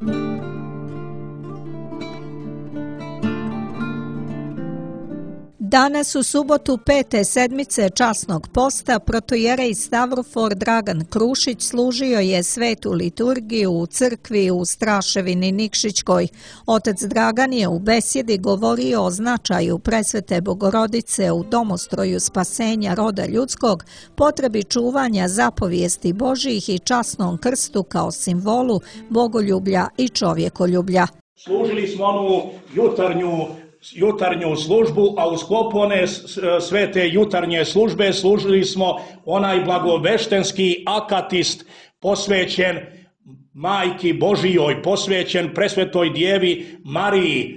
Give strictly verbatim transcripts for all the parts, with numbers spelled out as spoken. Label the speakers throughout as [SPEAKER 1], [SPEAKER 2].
[SPEAKER 1] Danas u subotu pete sedmice časnog posta protojerej Stavrofor Dragan Krušić služio je svetu liturgiju u crkvi u Straševini Nikšićkoj. Otac Dragan je u besjedi govorio o značaju presvete Bogorodice u domostroju spasenja roda ljudskog, potrebi čuvanja zapovijesti Božjih i časnom krstu kao simbolu bogoljublja i čovjekoljublja.
[SPEAKER 2] Služili smo onu jutarnju jutarnju službu, a u sklopu one sve te jutarnje službe služili smo onaj blagoveštenski akatist posvećen Majki Božijoj, posvećen presvetoj djevi Mariji,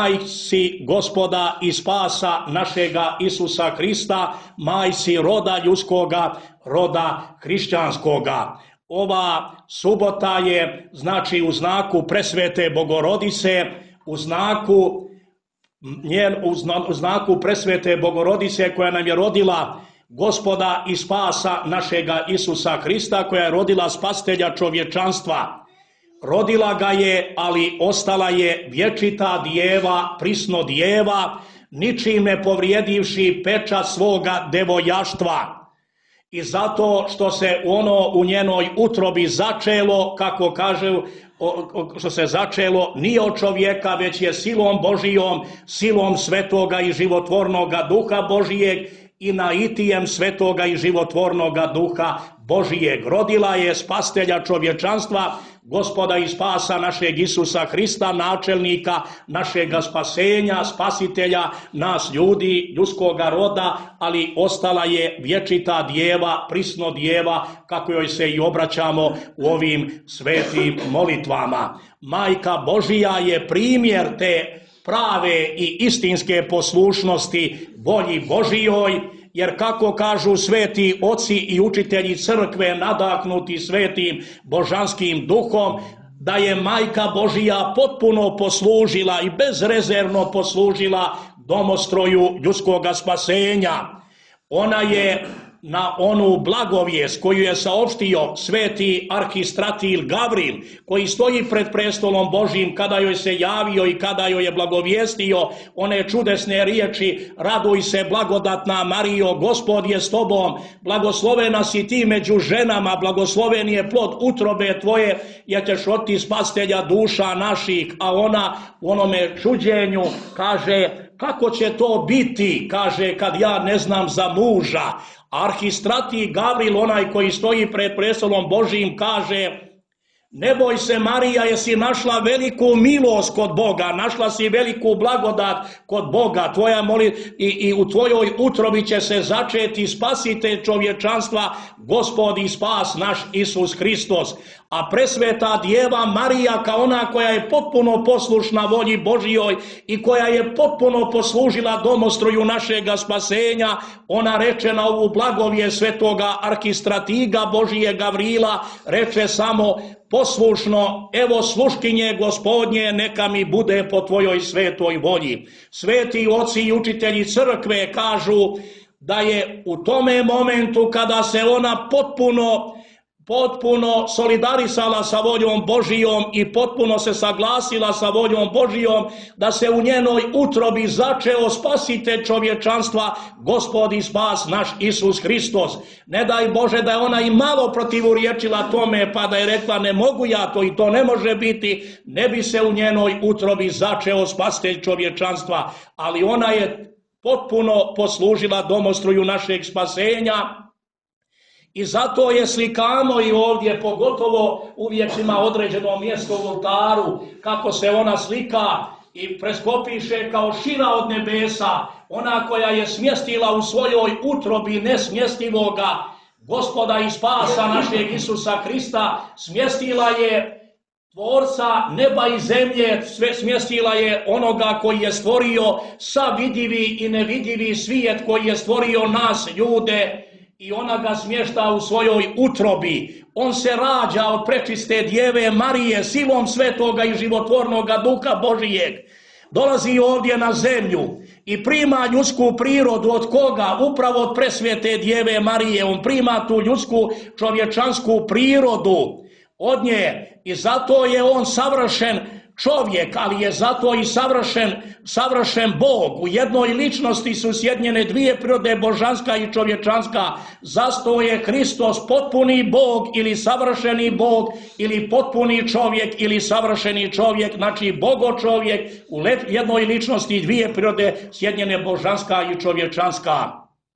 [SPEAKER 2] majci Gospoda i spasa našega Isusa Krista, majci roda ljudskoga, roda hrišćanskoga. Ova subota je znači u znaku presvete Bogorodice, u znaku njen u znaku presvete Bogorodice koja nam je rodila Gospoda i spasa našega Isusa Krista, koja je rodila spastelja čovječanstva. Rodila ga je, ali ostala je vječita djeva, prisno djeva, ničim ne povrijedivši pečat svoga devojaštva. I zato što se ono u njenoj utrobi začelo, kako kažu, što se začelo nije od čovjeka, već je silom Božijom, silom svetoga i životvornoga duha Božijeg i naitijem svetoga i životvornoga duha Božijeg. Rodila je spastelja čovječanstva, Gospoda i spasa našeg Isusa Hrista, načelnika našega spasenja, spasitelja nas ljudi, ljudskoga roda, ali ostala je vječita djeva, prisno djeva, kako joj se i obraćamo u ovim svetim molitvama. Majka Božija je primjer te prave i istinske poslušnosti volji Božijoj, jer kako kažu sveti oci i učitelji crkve nadahnuti svetim božanskim duhom, da je Majka Božija potpuno poslužila i bezrezervno poslužila domostroju ljudskoga spasenja. Ona je na onu blagovijest koju je saopštio sveti arhistratil Gavril, koji stoji pred prestolom Božjim kada joj se javio i kada joj je blagovijestio one čudesne riječi: raduj se blagodatna Marijo, Gospod je s tobom, blagoslovena si ti među ženama, blagosloven je plod utrobe tvoje, jer ćeš roditi spastelja duša naših. A ona u onome čuđenju kaže: kako će to biti, kaže, kad ja ne znam za muža. Arhistrati Gavril, onaj koji stoji pred prestolom Božjim, kaže: ne boj se Marija, jesi našla veliku milost kod Boga, našla si veliku blagodat kod Boga, tvoja moli i, i u tvojoj utrobi će se začeti spasitelj čovječanstva, Gospod i spas naš Isus Hristos. A presveta djeva Marija, kao ona koja je potpuno poslušna volji Božijoj i koja je potpuno poslužila domostroju našega spasenja, ona reče na ovu blagovijest svetoga arhistratiga Božije Gavrila, reče samo: poslušno, evo sluškinje Gospodnje, neka mi bude po tvojoj svetoj volji. Sveti oci i učitelji crkve kažu da je u tome momentu kada se ona potpuno potpuno solidarisala sa voljom Božijom i potpuno se saglasila sa voljom Božijom, da se u njenoj utrobi začeo spasitelj čovječanstva, Gospod i spas naš Isus Hristos. Ne daj Bože da je ona i malo protivurječila tome, pa da je rekla: ne mogu ja to i to ne može biti, ne bi se u njenoj utrobi začeo spasitelj čovječanstva. Ali ona je potpuno poslužila domostroju našeg spasenja. I zato je slikamo i ovdje, pogotovo uvijek ima određeno mjesto u oltaru, kako se ona slika i preskopiše kao šira od nebesa, ona koja je smjestila u svojoj utrobi nesmjestivoga Gospoda i spasa našeg Isusa Krista, smjestila je Tvorca neba i zemlje, sve smjestila je onoga koji je stvorio sav vidljivi i nevidljivi svijet, koji je stvorio nas ljude, i ona ga smješta u svojoj utrobi. On se rađa od prečiste djeve Marije silom svetoga i životvornoga duha Božijeg. Dolazi ovdje na zemlju i prima ljudsku prirodu. Od koga? Upravo od presvete djeve Marije. On prima tu ljudsku čovječansku prirodu. od nje i zato je on savršen čovjek, ali je zato i savršen, savršen Bog. U jednoj ličnosti su sjedinjene dvije prirode, božanska i čovječanska. Zato je Hristos potpuni Bog ili savršeni Bog ili potpuni čovjek ili savršeni čovjek, znači Bogo čovjek u jednoj ličnosti dvije prirode sjedinjene božanska i čovječanska.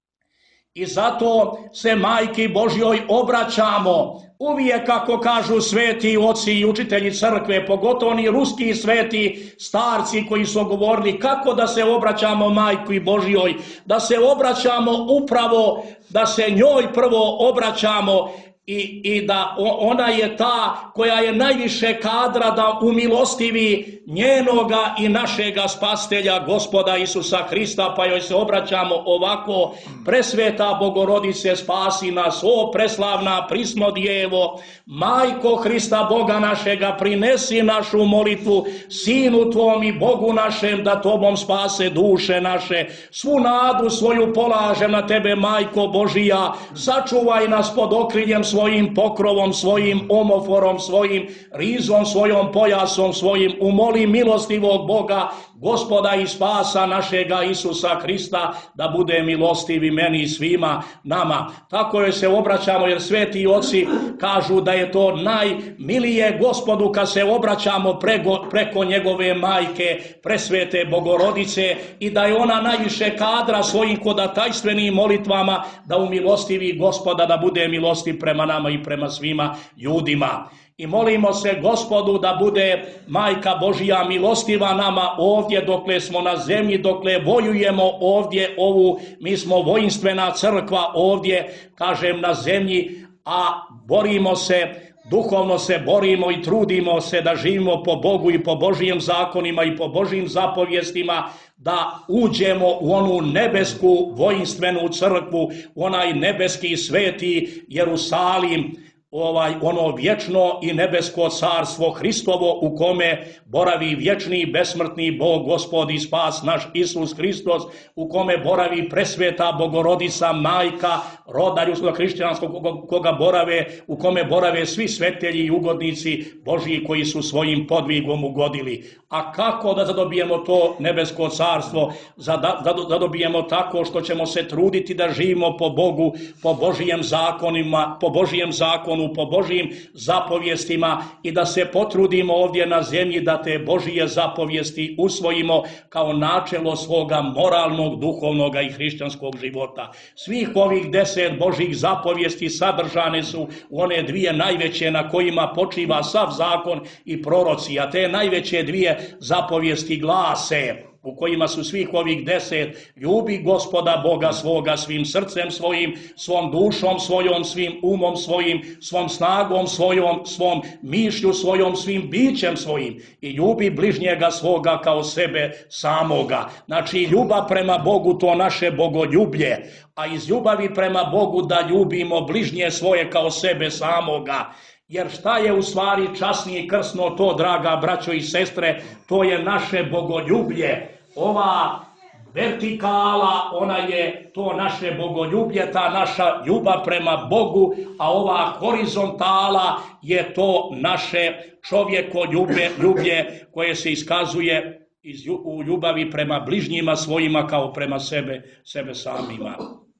[SPEAKER 2] I zato se Majki Božjoj obraćamo uvijek, kako kažu sveti oci i učitelji crkve, pogotovo oni ruski sveti starci koji su govorili kako da se obraćamo Majki Božjoj, da se obraćamo upravo, da se njoj prvo obraćamo i, i da ona je ta koja je najviše kadra da umilostivi njenoga i našega spastelja Gospoda Isusa Hrista, pa joj se obraćamo ovako: presveta Bogorodice, spasi nas, o preslavna prisno Djevo, Majko Hrista Boga našega, prinesi našu molitvu Sinu Tvom i Bogu našem, da Tobom spase duše naše. Svu nadu svoju polažem na Tebe, Majko Božija, sačuvaj nas pod okriljem svojim, pokrovom svojim, omoforom svojim, rizom svojom, pojasom svojim. Umoli milostivog Boga, Gospoda i spasa našega Isusa Hrista, da bude milostivi meni i svima nama. Tako joj se obraćamo, jer sveti oci kažu da je to najmilije Gospodu kad se obraćamo preko, preko njegove majke, presvete Bogorodice, i da je ona najviše kadra svojim hodatajstvenim molitvama da umilostivi Gospoda, da bude milostiv prema nama i prema svima ljudima. I molimo se Gospodu da bude Majka Božija milostiva nama ovdje dokle smo na zemlji, dokle vojujemo ovdje ovu, mi smo vojinstvena crkva ovdje, kažem, na zemlji, a borimo se, duhovno se borimo i trudimo se da živimo po Bogu i po Božijim zakonima i po Božijim zapovjestima, da uđemo u onu nebesku vojinstvenu crkvu, onaj nebeski sveti Jerusalim, ovaj, ono vječno i nebesko carstvo Hristovo, u kome boravi vječni besmrtni Bog, Gospod i spas naš Isus Hristos, u kome boravi presveta Bogorodica, majka roda ljudskog hrišćanskog, koga borave, u kome borave svi svetelji i ugodnici Božji koji su svojim podvigom ugodili. A kako da zadobijemo to nebesko carstvo? Zadobijemo tako što ćemo se truditi da živimo po Bogu, po Božijem zakonima, po Božijem zakonu, po Božijim zapovjestima, i da se potrudimo ovdje na zemlji da te Božije zapovjesti usvojimo kao načelo svoga moralnog, duhovnog i hrišćanskog života. Svih ovih deset Božjih zapovjesti sadržane su u one dvije najveće na kojima počiva sav zakon i proroci, a te najveće dvije zapovjesti glase, u kojima su svih ovih deset: ljubi Gospoda Boga svoga svim srcem svojim, svom dušom svojom, svim umom svojim, svom snagom svojom, svom mišlju svojom, svim bićem svojim, i ljubi bližnjega svoga kao sebe samoga. Znači, ljubav prema Bogu, to naše bogoljublje, a iz ljubavi prema Bogu da ljubimo bližnje svoje kao sebe samoga. Jer šta je u stvari časnije i krsno to, draga braćo i sestre? To je naše bogoljublje. Ova vertikala, ona je to naše bogoljublje, ta naša ljubav prema Bogu, a ova horizontala je to naše čovjekoljublje koje se iskazuje u ljubavi prema bližnjima svojima kao prema sebe, sebe samima.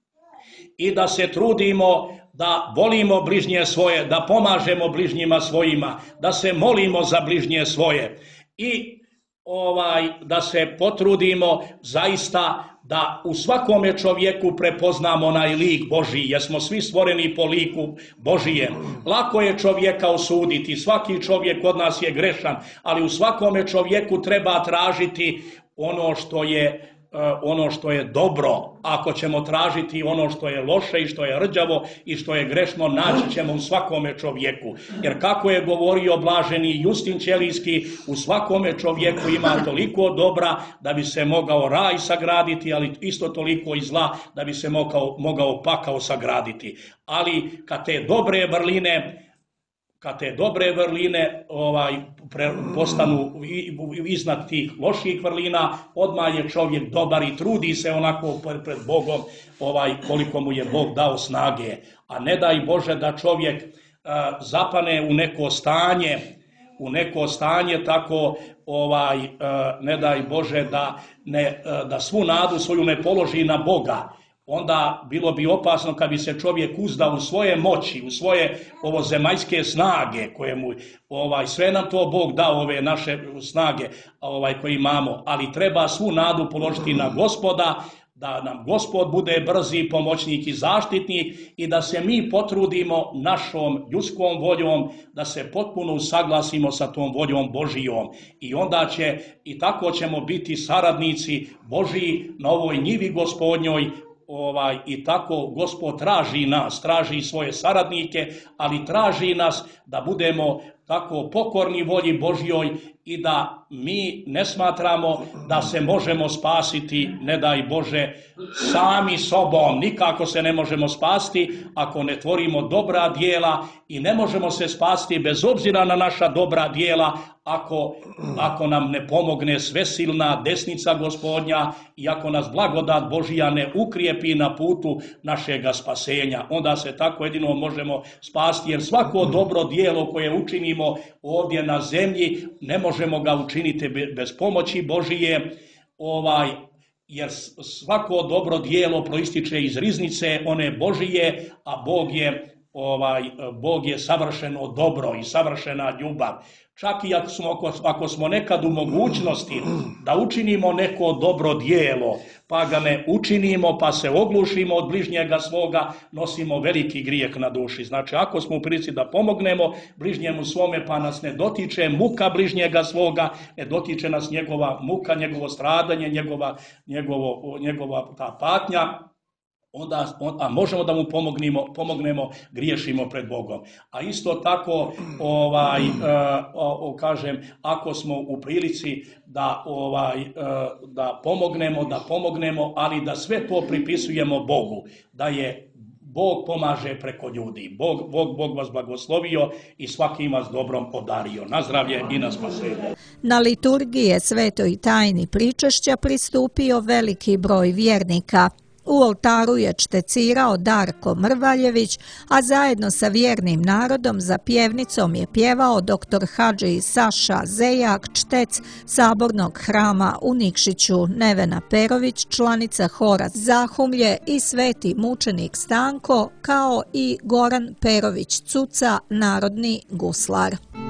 [SPEAKER 2] I da se trudimo da volimo bližnje svoje, da pomažemo bližnjima svojima, da se molimo za bližnje svoje i ovaj, da se potrudimo zaista da u svakome čovjeku prepoznamo onaj lik Božji, jer smo svi stvoreni po liku Božijem. Lako je čovjeka osuditi, svaki čovjek od nas je grešan, ali u svakome čovjeku treba tražiti ono što je ono što je dobro. Ako ćemo tražiti ono što je loše i što je rđavo i što je grešno, naći ćemo u svakome čovjeku. Jer kako je govorio blaženi Justin Ćelijski, u svakome čovjeku ima toliko dobra da bi se mogao raj sagraditi, ali isto toliko i zla da bi se mogao, mogao pakao sagraditi. Ali kad te dobre vrline kad te dobre vrline ovaj, pre, postanu iznad tih loših vrlina, odmah je čovjek dobar i trudi se onako pred Bogom ovaj, koliko mu je Bog dao snage. A ne daj Bože da čovjek zapane u neko stanje, u neko stanje tako ovaj ne daj Bože da ne da svu nadu svoju ne položi na Boga. Onda bilo bi opasno kad bi se čovjek uzdao u svoje moći, u svoje ovo zemaljske snage koje mu ovaj sve nam to Bog dao, ove naše snage ovaj koje imamo, ali treba svu nadu položiti na Gospoda, da nam Gospod bude brzi pomoćnik i zaštitnik i da se mi potrudimo našom ljudskom voljom, da se potpuno usaglasimo sa tom voljom Božijom. I onda će, i tako ćemo biti saradnici Božiji na ovoj njivi Gospodnjoj, ovaj, i tako Gospod traži nas, traži svoje saradnike, ali traži nas da budemo tako pokorni volji Božjoj i da mi ne smatramo da se možemo spasiti, ne daj Bože, sami sobom. Nikako se ne možemo spasiti ako ne tvorimo dobra djela i ne možemo se spasiti bez obzira na naša dobra djela ako, ako nam ne pomogne svesilna desnica Gospodnja i ako nas blagodat Božija ne ukrijepi na putu našega spasenja. Onda se tako jedino možemo spasiti, jer svako dobro djelo koje učinimo ovdje na zemlji ne možemo ga učiniti bez pomoći Božije, ovaj, jer svako dobro djelo proističe iz riznice one Božije, a Bog je, ovaj, Bog je savršeno dobro i savršena ljubav. Čak i ako smo, ako smo nekad u mogućnosti da učinimo neko dobro djelo, pa ga ne učinimo, pa se oglušimo od bližnjega svoga, nosimo veliki grijeh na duši. Znači, ako smo u prilici da pomognemo bližnjemu svome, pa nas ne dotiče muka bližnjega svoga, ne dotiče nas njegova muka, njegovo stradanje, njegova, njegovo, njegova ta patnja, Onda, a možemo da mu pomognemo, pomognemo, griješimo pred Bogom. A isto tako, ovaj, uh, uh, kažem, ako smo u prilici da, ovaj, uh, da pomognemo, da pomognemo, ali da sve to pripisujemo Bogu, da je Bog pomaže preko ljudi. Bog, Bog, Bog vas blagoslovio i svaki vas dobrom podario. Na zdravlje i na spasenje.
[SPEAKER 1] Na liturgije svetoj tajni pričešća pristupio veliki broj vjernika. U oltaru je čtecirao Darko Mrvaljević, a zajedno sa vjernim narodom za pjevnicom je pjevao doktor Hadži Saša Zejak, čtec Sabornog hrama u Nikšiću, Nevena Perović, članica hora Zahumlje i sveti mučenik Stanko, kao i Goran Perović Cuca, narodni guslar.